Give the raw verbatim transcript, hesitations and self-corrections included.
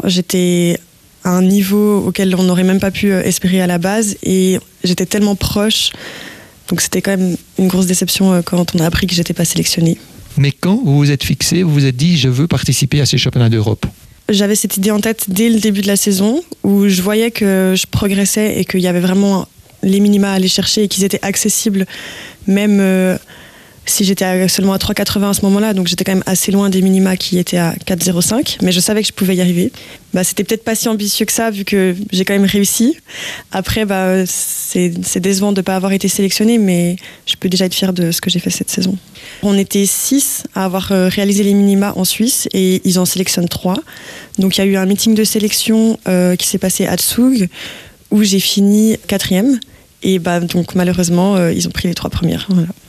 j'étais à un niveau auquel on n'aurait même pas pu espérer à la base et j'étais tellement proche. Donc c'était quand même une grosse déception quand on a appris que j'étais pas sélectionnée. Mais quand vous vous êtes fixé, vous vous êtes dit « je veux participer à ces championnats d'Europe ». J'avais cette idée en tête dès le début de la saison où je voyais que je progressais et qu'il y avait vraiment les minima à aller chercher et qu'ils étaient accessibles même euh, si j'étais à, seulement à trois virgule quatre-vingts à ce moment-là. Donc j'étais quand même assez loin des minima qui étaient à quatre virgule zéro cinq, mais je savais que je pouvais y arriver. Bah, c'était peut-être pas si ambitieux que ça vu que j'ai quand même réussi. Après, bah, c'est, c'est décevant de ne pas avoir été sélectionnée, mais je peux déjà être fière de ce que j'ai fait cette saison. On était six à avoir réalisé les minima en Suisse et ils en sélectionnent trois. Donc il y a eu un meeting de sélection euh, qui s'est passé à Zug où j'ai fini quatrième. Et bah, donc malheureusement, euh, ils ont pris les trois premières. Voilà.